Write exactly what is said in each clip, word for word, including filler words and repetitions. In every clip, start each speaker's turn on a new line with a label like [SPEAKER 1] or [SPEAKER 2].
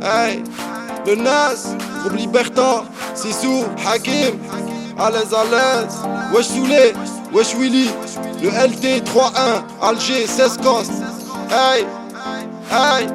[SPEAKER 1] Hey, le Nas, groupe Libertin, Sissou, Hakim, à l'aise à l'aise. Wesh Soulé, Wesh Willy, le L T trois un, Alger, seize Cost. Hey, hey,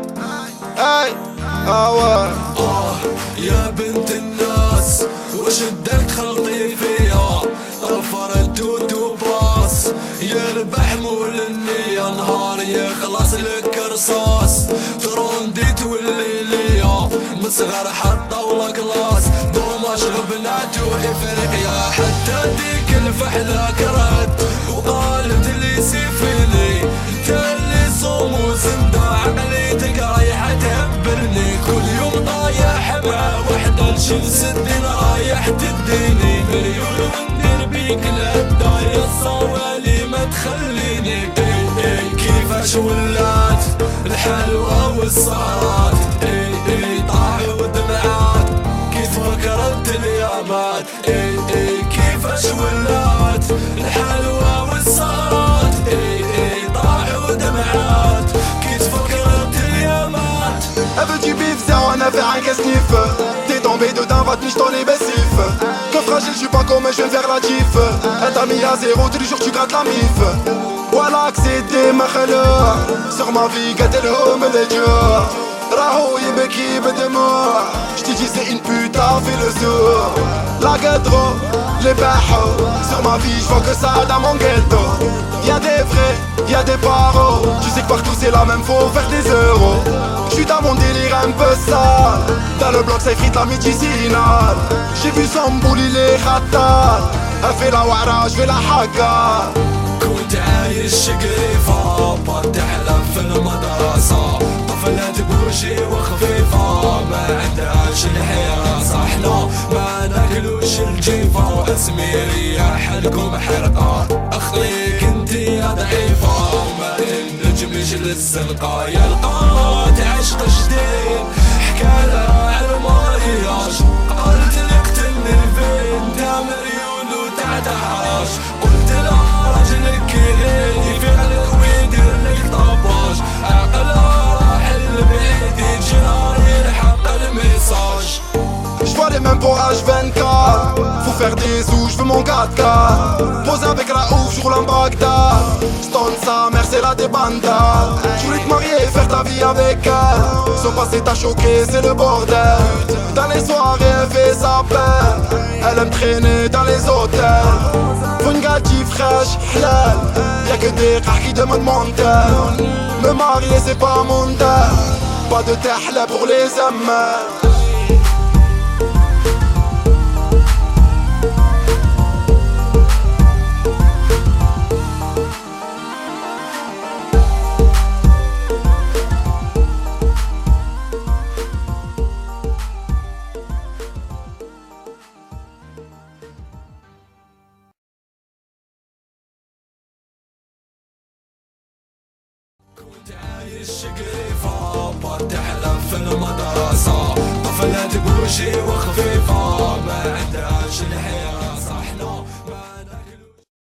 [SPEAKER 1] hey, ah ouais.
[SPEAKER 2] آه يا بنت الناس وش بدك خلطي فيها طفر الدود وباص يربح مول النية نهار يخلص لك رصاص تروندي تولي ليا مصغر حتى ولا كلاس دوماش غبنات وافريقيا حتى ديك الفحلة كرهت وقالت لي سيفيني تالي صوم وزندا عقليتك رايحة تهبرني كل يوم طايح مع وحدة نشيل سدين رايح تديني مريول وندير بيك الهدايا الصوالي ما تخليني اي اي كيفاش ولات الحلوة والسهرات اي اي طاح ودمعات كيف فكرت اليامات اي اي كيفاش ولات الحلوة والسهرات اي اي طاح ودمعات كيف فكرت اليامات.
[SPEAKER 1] Un petit bif, zéro en affaire, un casse-nif. T'es tombé dedans, va te niche dans les baissifs. Que fragile, je suis pas comme, mais je viens faire la tif. Elle t'a mis à zéro, tous les jours tu grattes la mif. Voilà que c'était ma khaleur. Sur ma vie, gâter le home des dieux. Raho yibeki bedemor. J't'ai dit c'est une pute, t'as fait le sourd. La gadro, les bahos. Sur ma vie, j'vois que ça dans mon ghetto. Y'a des vrais, y'a des paros. Tu sais que partout c'est la même, faut faire des euros. J'suis dans mon délire un peu sale. Dans le bloc ça effrite la médicinale. J'ai vu son boule il est khatal. Elle fait la wara, j'fais la haka.
[SPEAKER 2] كنت عايش شقيفة بتحلم في المدرسة طفلة بوشي وخفيفة ما عندهاش الحراسة احنا ما ناكلوش الجيفة واسمي رياح لكم حرقة اخليك انتي يا ضعيفة وما نجمش للزنقة يا لقات عشق جديد حكالها على المرياج قالت لك تني فين تا مريول وتعتهاش قلت لها راجلك يلي فعلك ويدير لك طباج عقلها راح لبعيد يجرى يلحق الميساج.
[SPEAKER 1] J'vois les mêmes pour H vingt-quatre. Faut faire des sous, j'veux mon quatre K. Pose avec la ouf, j'roule en Bagdad. Stone sa mère, c'est la débandade. J'voulais te marier et faire ta vie avec elle. Son passé t'a choqué, c'est le bordel. Dans les soirées, elle fait sa peine. Elle aime traîner dans les hôtels. Faut une gâtie fraîche, halal. Y'a que des rares qui demandent mon tel. Me marier, c'est pas mon tel. Pas de tahla pour les amers.
[SPEAKER 2] كنت عايش شقيفة بتحلم في المدرسة طفلة بوشي وخفيفة ما عندهاش الحياة